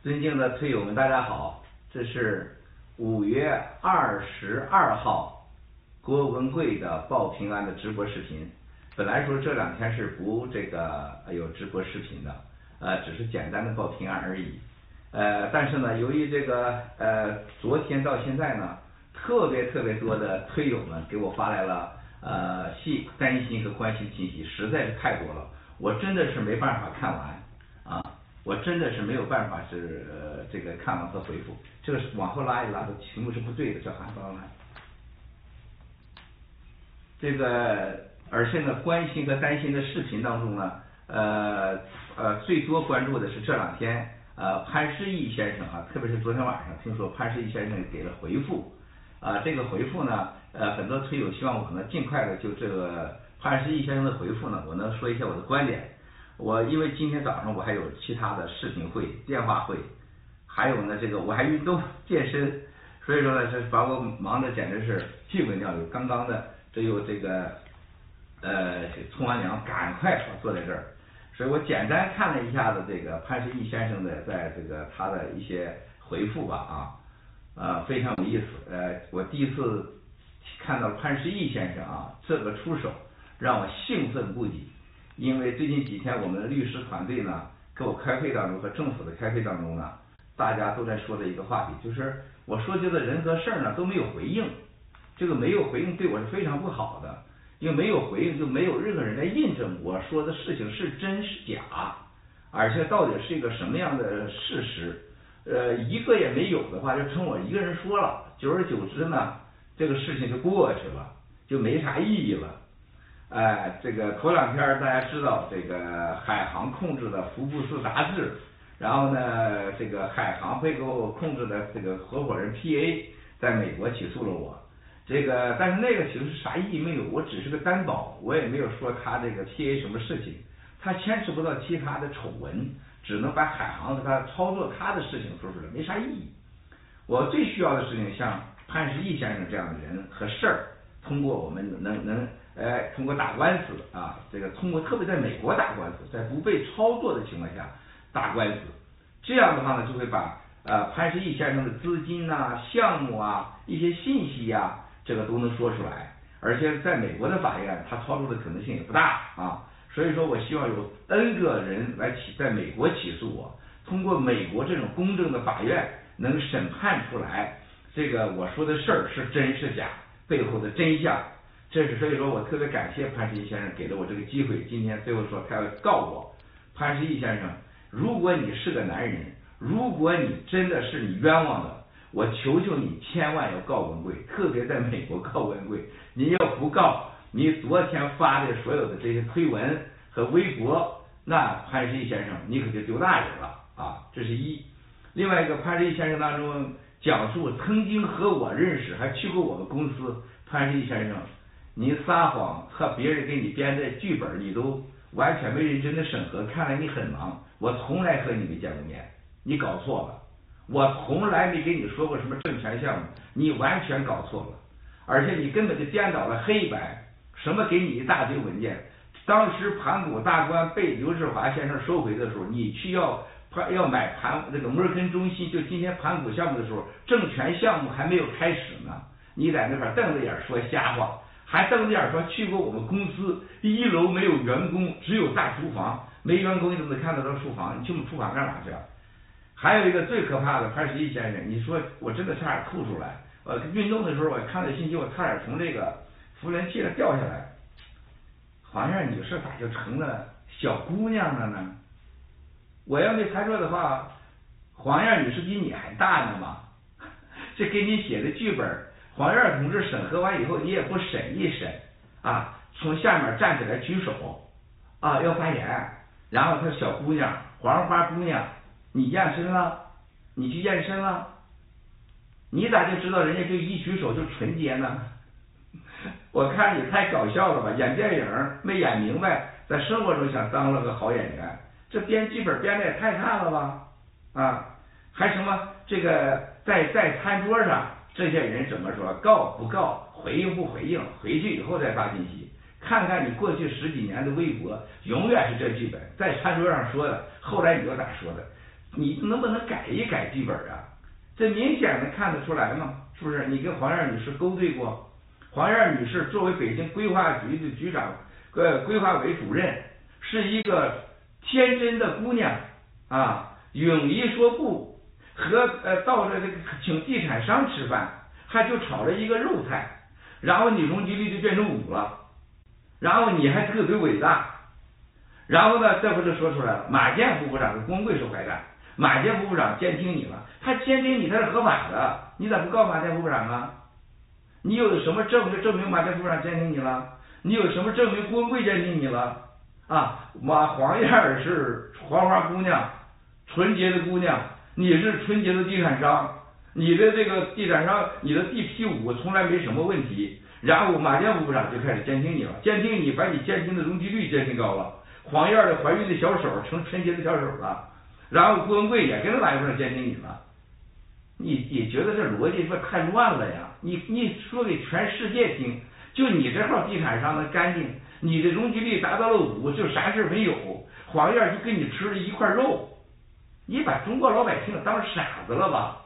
尊敬的推友们，大家好，这是5月22号郭文贵的报平安的直播视频。本来说这2天是不有直播视频的，只是简单的报平安而已。但是呢，由于昨天到现在呢，特别多的推友们给我发来了担心和关心信息，实在是太多了，我真的是没办法看完啊。我真的是没有办法看完和回复，这个是往后拉一拉的题目是不对的，叫韩方案。而且呢，关心和担心的视频当中呢，最多关注的是这2天潘石屹先生特别是昨天晚上听说潘石屹先生给了回复这个回复呢，很多推友希望我呢尽快的就这个潘石屹先生的回复呢，我能说一下我的观点。因为今天早上我还有其他的视频会、电话会，还有呢我还运动健身，所以说呢是把我忙得简直是屁滚尿流。刚刚的冲完凉，赶快坐在这儿，所以我简单看了一下子潘石屹先生的他的一些回复吧非常有意思。我第一次看到潘石屹先生这个出手，让我兴奋不已。因为最近几天我们的律师团队呢跟我开会当中和政府的开会当中呢，大家都在说的一个话题，就是我说的人和事儿呢都没有回应，这个没有回应对我是非常不好的，因为没有回应就没有任何人来印证我说的事情是真是假，而且到底是一个什么样的事实。一个也没有的话，就成我一个人说了，久而久之呢，这个事情就过去了，就没啥意义了。头2天大家知道海航控制的福布斯杂志，然后呢海航会给我控制的合伙人 PA 在美国起诉了我，但是那个其实是啥意义没有，我只是个担保，我也没有说他PA 什么事情，他牵扯不到其他的丑闻，只能把海航他操作他的事情说出来，没啥意义。我最需要的事情像潘石屹先生这样的人和事儿，通过我们通过打官司通过特别在美国打官司，在不被操作的情况下打官司，这样的话呢，就会把潘石屹先生的资金项目一些信息都能说出来，而且在美国的法院他操作的可能性也不大所以说我希望有 N 个人来在美国起诉我，通过美国这种公正的法院能审判出来我说的事儿是真是假，背后的真相。所以说我特别感谢潘石屹先生给了我这个机会，今天最后说他要告我。潘石屹先生，如果你是个男人，如果你真的是你冤枉的，我求求你千万要告文贵，特别在美国告文贵。你要不告，你昨天发的所有的这些推文和微博，那潘石屹先生你可就丢大人了这是一。另外一个，潘石屹先生当中讲述曾经和我认识，还去过我们公司。潘石屹先生，你撒谎和别人给你编的剧本，你都完全没认真的审核，看来你很忙。我从来和你没见过面，你搞错了。我从来没跟你说过什么证券项目，你完全搞错了。而且你根本就颠倒了黑白，什么给你一大堆文件。当时盘古大观被刘志华先生收回的时候，你去要买摩尔根中心，就今天盘古项目的时候，证券项目还没有开始呢。你在那边瞪着眼说瞎话，还瞪着眼说去过我们公司1楼没有员工，只有大厨房，没员工你怎么看得到厨房？你去我们厨房干嘛去？还有一个最可怕的潘石屹先生，你说我真的差点吐出来。运动的时候我看到信息，我差点从扶轮梯上掉下来。黄燕女士咋就成了小姑娘了呢？我要没猜错的话，黄燕女士比你还大呢嘛？这给你写的剧本，黄燕同志审核完以后，你也不审一审从下面站起来举手要发言，然后她小姑娘黄花姑娘，你验身了？你去验身了？你咋就知道人家就一举手就纯洁呢？我看你太搞笑了吧，演电影没演明白，在生活中想当了个好演员，这编剧本编的也太差了吧还什么在餐桌上，这些人怎么说，告不告，回应不回应，回去以后再发信息。看看你过去10几年的微博，永远是这剧本，在餐桌上说的，后来你又咋说的？ 你能不能改一改剧本啊？这明显的看得出来嘛，是不是？你跟黄燕女士勾兑过，黄燕女士作为北京规划局的局长，规划委主任，是一个天真的姑娘啊，勇于说不，和到了这个请地产商吃饭，还就炒了一个肉菜，然后你容积率就变成5了，然后你还特别伟大，然后呢，这不就说出来了？马建副部长跟工会是坏蛋，马建副部长监听你了，他监听你他是合法的，你咋不告马建副部长啊？你有什么证据证明马建副部长监听你了？你有什么证明工会监听你了？啊，黄燕儿是黄花姑娘，纯洁的姑娘，你是纯洁的地产商，你的这个地产商，你的地批5从来没什么问题，然后马建副部长就开始监听你了，监听你把你监听的容积率监听高了，黄燕儿的怀孕的小手成纯洁的小手了，然后郭文贵也跟着马建副部长监听你了，你觉得这逻辑是不是太乱了呀？你说给全世界听，就你这号地产商的干净，你的容积率达到了5，就啥事没有，黄燕就跟你吃了一块肉，你把中国老百姓当傻子了吧？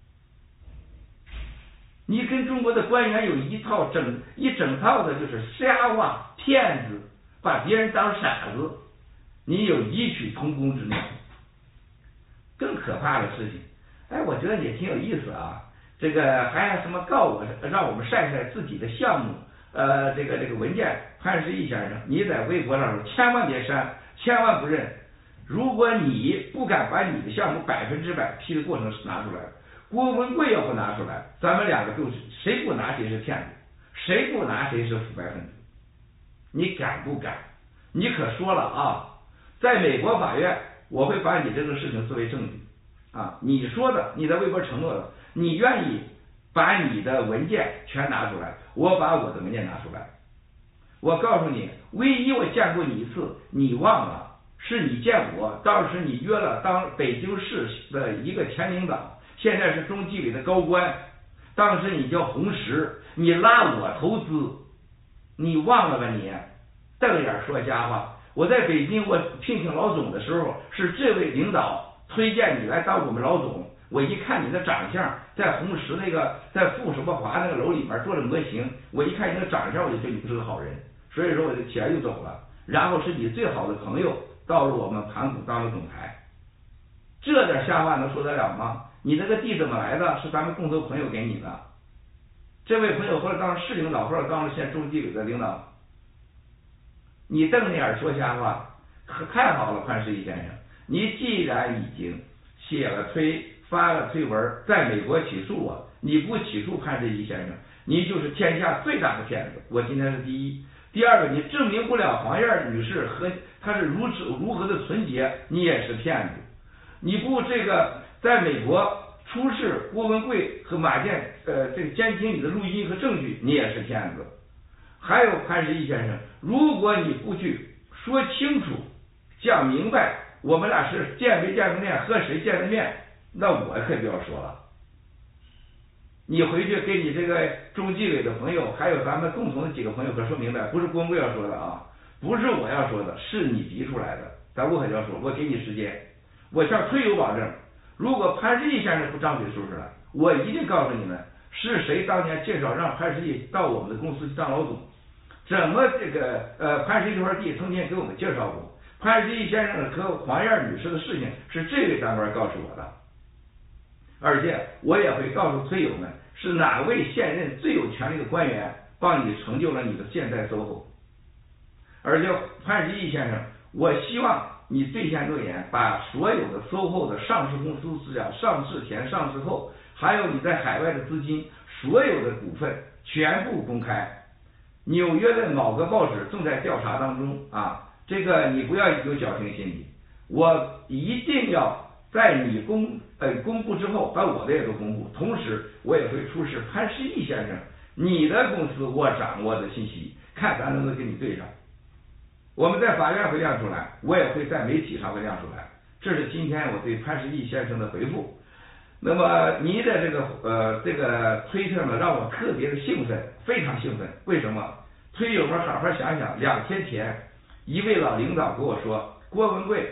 你跟中国的官员有一整套的就是瞎话骗子，把别人当傻子，你有异曲同工之妙。更可怕的事情，哎，我觉得也挺有意思啊。这个还什么告我，让我们晒晒自己的项目，这个文件。潘石屹先生，你在微博上千万别删，千万不认。如果你不敢把你的项目100%批的过程拿出来，郭文贵要不拿出来，咱们2个都是谁不拿谁是骗子，谁不拿谁是腐败分子。你敢不敢？你可说了啊，在美国法院，我会把你这个事情作为证据啊，你说的，你在微博承诺的，你愿意把你的文件全拿出来，我把我的文件拿出来。我告诉你，唯一我见过你一次，你忘了，是你见我，当时你约了当北京市的一个前领导，现在是中纪委的高官，当时你叫红石，你拉我投资，你忘了吧你？瞪眼说瞎话。我在北京，我聘请老总的时候，是这位领导推荐你来当我们老总。我一看你的长相，在红石那个在富什么华那个楼里面做了模型，我一看你的长相，我就觉得你不是个好人，所以说我就起来就走了。然后是你最好的朋友到了我们盘古当了总裁，这点瞎话能说得了吗？你那个地怎么来的？是咱们共同朋友给你的。这位朋友后来当了市领导，后来当了现中纪委的领导。你瞪着眼说瞎话，太好了，潘石屹先生，你既然已经写了发了推文，在美国起诉我，你不起诉潘石屹先生，你就是天下最大的骗子。我今天是第一。第二个，你证明不了黄燕女士和她是如何的纯洁，你也是骗子。你不这个在美国出示郭文贵和马建这个监听你的录音和证据，你也是骗子。还有潘石屹先生，如果你不去说清楚讲明白，我们俩是见没见过面，和谁见的面，那我可不要说了。你回去给你这个中纪委的朋友，还有咱们共同的几个朋友可说明白，不是郭文贵要说的啊，不是我要说的，是你提出来的，咱我可要说，我给你时间，我向推友保证，如果潘石屹先生不张嘴说出来，我一定告诉你们是谁当年介绍让潘石屹到我们的公司去当老总，怎么这个潘石屹这块地曾经给我们介绍过，潘石屹先生和黄燕女士的事情是这位长官告诉我的，而且我也会告诉推友们是哪位现任最有权力的官员帮你成就了你的现在 SOHO。 而且潘石屹先生，我希望你兑现诺言，把所有的 SOHO 的上市公司资料，上市前上市后，还有你在海外的资金，所有的股份全部公开。纽约的某个报纸正在调查当中啊，这个你不要有侥幸心理，我一定要在你公布之后把我的也都公布，同时我也会出示潘石屹先生你的公司我掌握的信息，看咱能不能跟你对上。我们在法院会亮出来，我也会在媒体上会亮出来，这是今天我对潘石屹先生的回复。那么您的这个推特呢，让我特别的兴奋，非常兴奋。为什么？推友们好好想想，2天前一位老领导跟我说，郭文贵，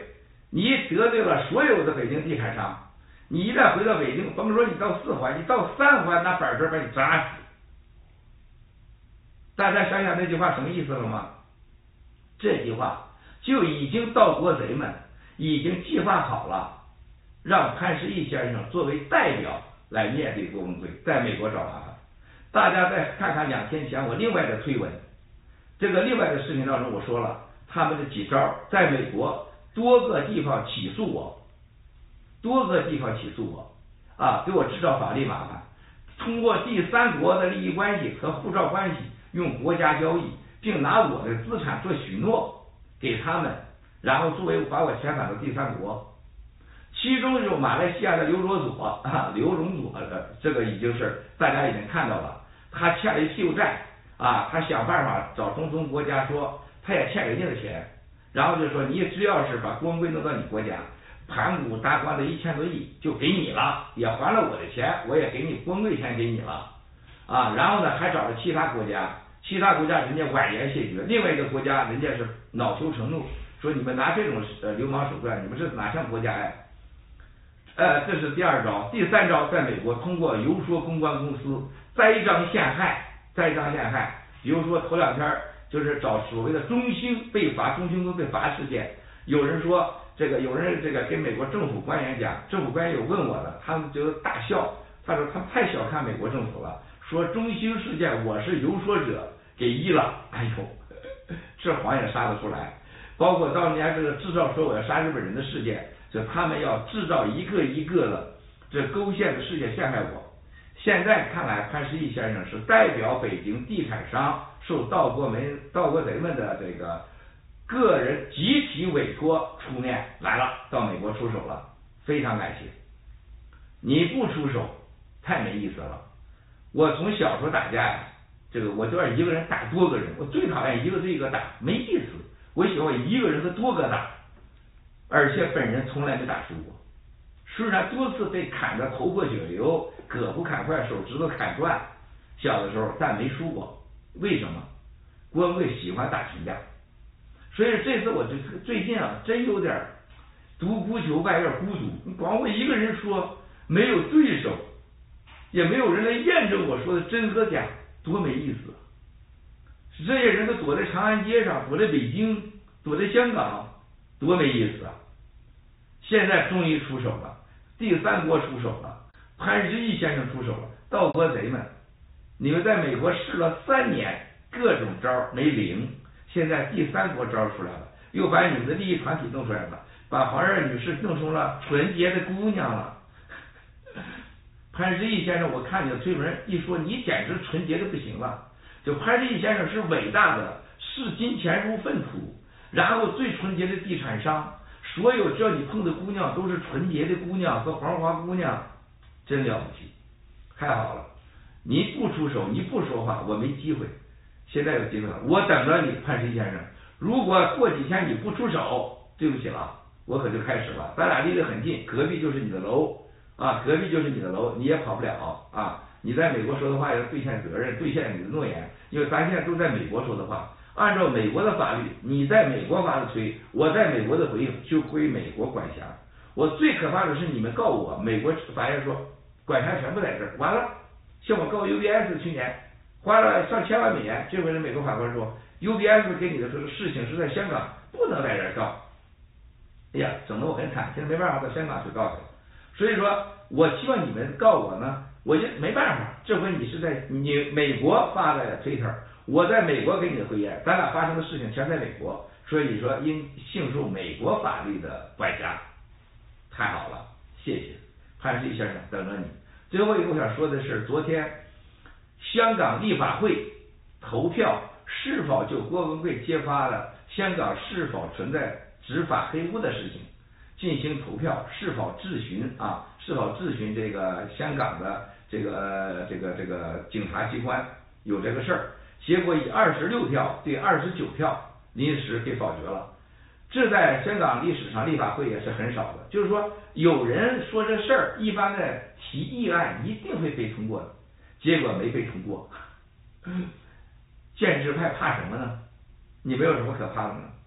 你得罪了所有的北京地产商，你一旦回到北京，甭说你到4环，你到3环，那板砖把你扎死。大家想想这句话什么意思了吗？这句话就已经盗国贼们已经计划好了，让潘石屹先生作为代表来面对郭文贵，在美国找麻烦。大家再看看2天前我另外的推文，这个另外的视频当中我说了他们的几招，在美国多个地方起诉我，给我制造法律麻烦，通过第三国的利益关系和护照关系，用国家交易，并拿我的资产做许诺给他们，然后作为把我遣返到第三国。其中有马来西亚的刘荣佐，这个已经是大家已经看到了，他欠了一屁股债他想办法找中东国家说他也欠人家的钱，然后就说你只要是把郭文贵弄到你国家，盘古大官的1000多亿就给你了，也还了我的钱，我也给你郭文贵钱给你了然后呢还找了其他国家人家婉言谢绝，另外一个国家人家是恼羞成怒，说你们拿这种流氓手段，你们是哪像国家呀？这是第2招。第3招，在美国通过游说公关公司栽赃陷害，比如说头2天就是找所谓的中兴被罚，中兴公被罚事件，有人说有人跟美国政府官员讲，政府官员有问我的，他们就大笑，他说他们太小看美国政府了，说中兴事件我是游说者给依了，哎呦，这谎也杀得出来。包括当年这个制造说我要杀日本人的事件，就他们要制造一个一个的这勾线的事件陷害我。现在看来，潘石屹先生是代表北京地产商受盗国贼们的这个个人集体委托出面来了，到美国出手了，非常感谢。你不出手太没意思了。我从小时候打架呀，我就要一个人打多个人，我最讨厌一个对一个打，没意思。我喜欢一个人和多个打，而且本人从来没打输过。虽然多次被砍得头破血流，胳膊砍坏，手指头砍断，小的时候但没输过。为什么？郭文贵喜欢打群架，所以这次我最近真有点独孤求败，有点孤独。你光我一个人说，没有对手，也没有人来验证我说的真和假，多没意思。这些人都躲在长安街上，躲在北京，躲在香港，多没意思啊！现在终于出手了，第三国出手了，潘石屹先生出手了，盗国贼们，你们在美国试了3年，各种招没灵，现在第三国招出来了，又把你们的利益团体弄出来了，把黄热女士弄成了纯洁的姑娘了。潘石屹先生，我看你的推文一说，你简直纯洁的不行了。就潘石屹先生是伟大的，视金钱如粪土，然后最纯洁的地产商，所有只要你碰的姑娘都是纯洁的姑娘和黄花姑娘，真了不起，太好了！你不出手，你不说话，我没机会。现在有机会了，我等着你，潘石屹先生。如果过几天你不出手，对不起了，我可就开始了。咱俩离得很近，隔壁就是你的楼你也跑不了啊！你在美国说的话要兑现责任，兑现你的诺言，因为咱现在都在美国说的话，按照美国的法律，你在美国发的推，我在美国的回应就归美国管辖。我最可怕的是你们告我，美国法院说管辖全部在这儿，完了，像我告 UBS 去年花了上千万美元，这回是美国法官说 UBS 给你的事情是在香港，不能在这儿告。哎呀，整得我很惨，现在没办法到香港去告去了。所以说我希望你们告我呢，我就没办法，这回你是在你美国发的 Twitter， 我在美国给你的回言，咱俩发生的事情全在美国，所以你说应幸受美国法律的管辖。太好了，谢谢潘石屹先生，等着你。最后一个我想说的是，昨天香港立法会投票是否就郭文贵揭发了香港是否存在执法黑污的事情进行投票，是否质询这个香港的这个警察机关有这个事儿，结果以26票对29票临时给否决了。这在香港历史上立法会也是很少的，就是说有人说这事儿，一般的提议案一定会被通过的，结果没被通过。建制派怕什么呢？你们有什么可怕的呢？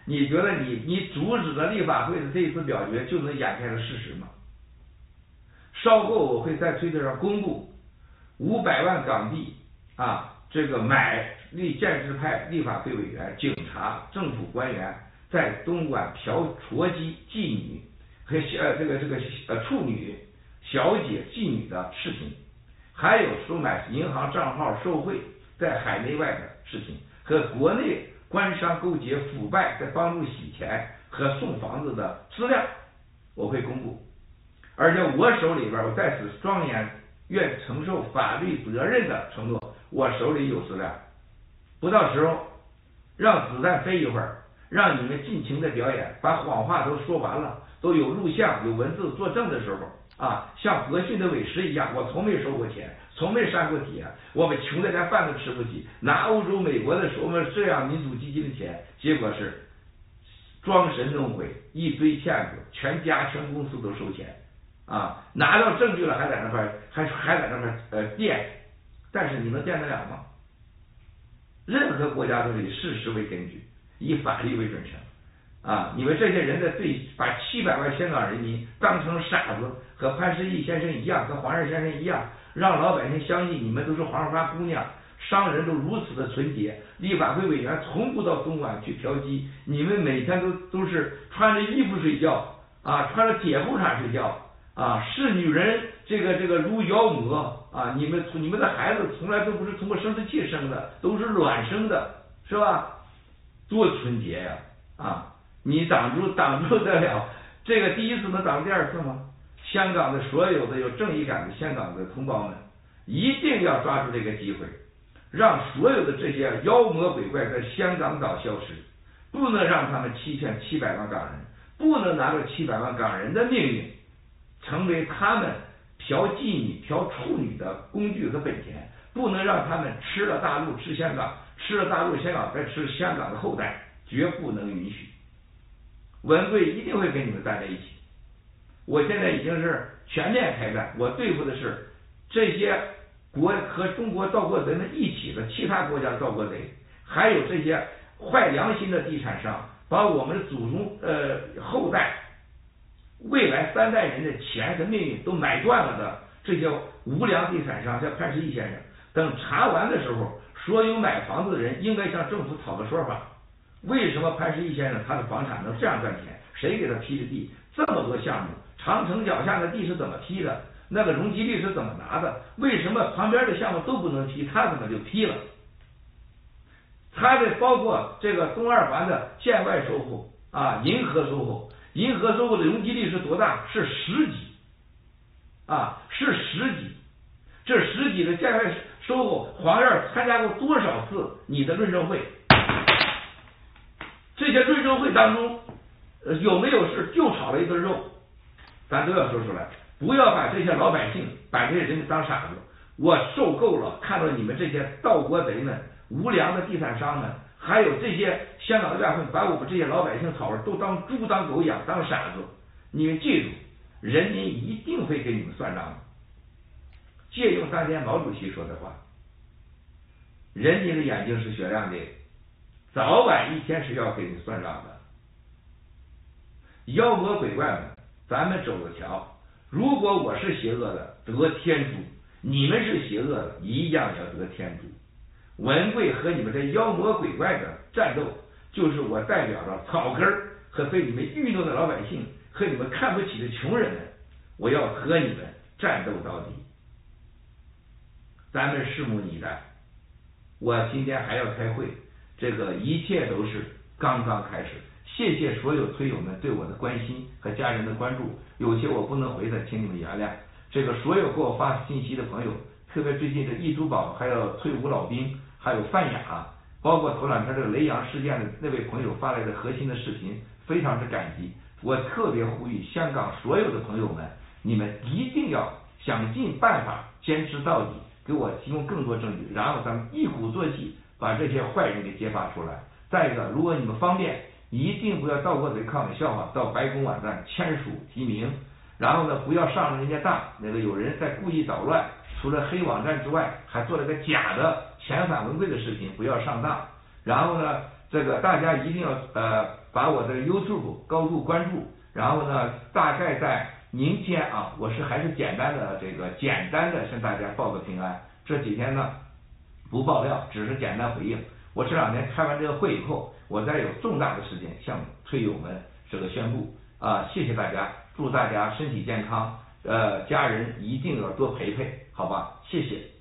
你觉得你阻止了立法会的这一次表决就能掩盖了事实吗？稍后我会在推特上公布500万港币这个买建制派立法会委员、警察、政府官员在东莞嫖娼妓女和处女、小姐、妓女的视频，还有收买银行账号受贿在海内外的事情，和国内官商勾结腐败在帮助洗钱和送房子的资料，我会公布。而且我手里边，我在此庄严愿承受法律责任的承诺，我手里有资料，不到时候让子弹飞一会儿，让你们尽情的表演，把谎话都说完了，都有录像有文字作证的时候像和讯的委实一样，我从没收过钱，从没删过帖，我们穷的连饭都吃不起，拿欧洲美国的我们这样民主基金的钱，结果是装神弄鬼，一堆骗子，全家全公司都收钱拿到证据了还在那块垫，但是你能垫得了吗？任何国家都是以事实为根据，以法律为准绳你们这些人把700万香港人民当成傻子，和潘石屹先生一样，和黄仁先生一样，让老百姓相信你们都是黄花姑娘，商人都如此的纯洁，立法会委员从不到东莞去嫖妓，你们每天都是穿着衣服睡觉穿着铁裤衩睡觉是女人这个如妖魔你们的孩子从来都不是通过生殖器生的，都是卵生的，是吧？多纯洁呀你挡住得了这个第一次能挡第二次吗？香港的所有的有正义感的香港的同胞们，一定要抓住这个机会，让所有的这些妖魔鬼怪在香港岛消失，不能让他们欺骗700万港人，不能拿着700万港人的命运成为他们嫖妓女、嫖处女的工具和本钱，不能让他们吃了大陆吃香港，吃了大陆香港再吃香港的后代，绝不能允许。文贵一定会跟你们站在一起。我现在已经是全面开战，我对付的是这些和中国盗国贼们一起的其他国家的盗国贼，还有这些坏良心的地产商，把我们的祖宗后代未来3代人的钱和命运都买断了的这些无良地产商，像潘石屹先生，等查完的时候，所有买房子的人应该向政府讨个说法，为什么潘石屹先生他的房产能这样赚钱？谁给他批的地？这么多项目，长城脚下的地是怎么批的？那个容积率是怎么拿的？为什么旁边的项目都不能批，他怎么就批了？他的包括这个东二环的建外收购银河收购，银河收购的容积率是多大？是10几是10几。这10几的建外收购，黄燕参加过多少次你的论证会？这些论证会当中有没有是就炒了一顿肉？咱都要说出来，不要把这些老百姓把这些人当傻子。我受够了看到你们这些盗国贼们、无良的地产商们，还有这些香港的外汇，把我们这些老百姓炒了都当猪当狗养，当傻子。你们记住，人民一定会给你们算账的。借用当年毛主席说的话，人民的眼睛是雪亮的，早晚一天是要给你算账的。妖魔鬼怪们，咱们走着瞧。如果我是邪恶的，得天诛；你们是邪恶的，一样要得天诛。文贵和你们这妖魔鬼怪的战斗，就是我代表了草根和被你们愚弄的老百姓和你们看不起的穷人们，我要和你们战斗到底。咱们拭目以待。我今天还要开会，这个一切都是刚刚开始。谢谢所有推友们对我的关心和家人的关注，有些我不能回的，请你们原谅。这个所有给我发信息的朋友，特别最近的易珠宝，还有退伍老兵，还有范雅，包括头两天这个雷洋事件的那位朋友发来的核心的视频，非常之感激。我特别呼吁香港所有的朋友们，你们一定要想尽办法坚持到底，给我提供更多证据，然后咱们一鼓作气把这些坏人给揭发出来。再一个，如果你们方便，一定不要盗国贼看我笑话到白宫网站签署提名，然后呢不要上了人家当，那个有人在故意捣乱，除了黑网站之外还做了个假的遣返文贵的视频，不要上当。然后呢这个大家一定要把我的 YouTube 高度关注，然后呢，大概在明天啊，我还是简单的向大家报个平安。这几天呢不爆料，只是简单回应。我这2天开完这个会以后，我再有重大的事情向推友们这个宣布谢谢大家，祝大家身体健康，家人一定要多陪陪，好吧，谢谢。